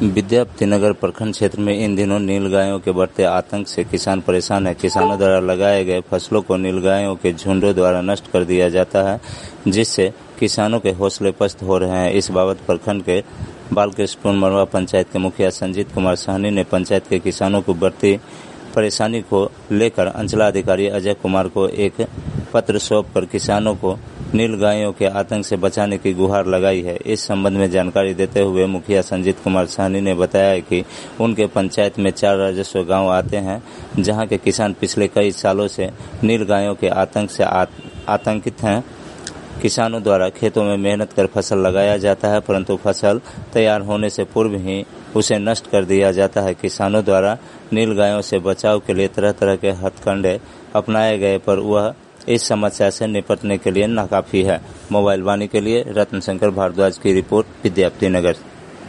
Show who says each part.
Speaker 1: विद्यापति नगर प्रखंड क्षेत्र में इन दिनों नीलगायों के बढ़ते आतंक से किसान परेशान है। किसानों द्वारा लगाए गए फसलों को नीलगायों के झुंडों द्वारा नष्ट कर दिया जाता है, जिससे किसानों के हौसले पस्त हो रहे हैं। इस बाबत प्रखंड के बालकृष्णपुर मरवा पंचायत के मुखिया संजीत कुमार साहनी ने पंचायत के किसानों को बढ़ती परेशानी को लेकर अंचलाधिकारी अजय कुमार को एक पत्र सौंपकर किसानों को नीलगायों के आतंक से बचाने की गुहार लगाई है। इस संबंध में जानकारी देते हुए मुखिया संजीत कुमार साहनी ने बताया कि उनके पंचायत में 4 राजस्व गांव आते हैं, जहां के किसान पिछले कई सालों से नीलगायों के आतंक से आतंकित हैं। किसानों द्वारा खेतों में मेहनत कर फसल लगाया जाता है, परंतु फसल तैयार होने से पूर्व ही उसे नष्ट कर दिया जाता है। किसानों द्वारा नीलगायों से बचाव के लिए तरह तरह के हथकंडे अपनाए गए, पर वह इस समस्या से निपटने के लिए नाकाफी है। मोबाइल वाणी के लिए रत्न शंकर भारद्वाज की रिपोर्ट, विद्यापति नगर।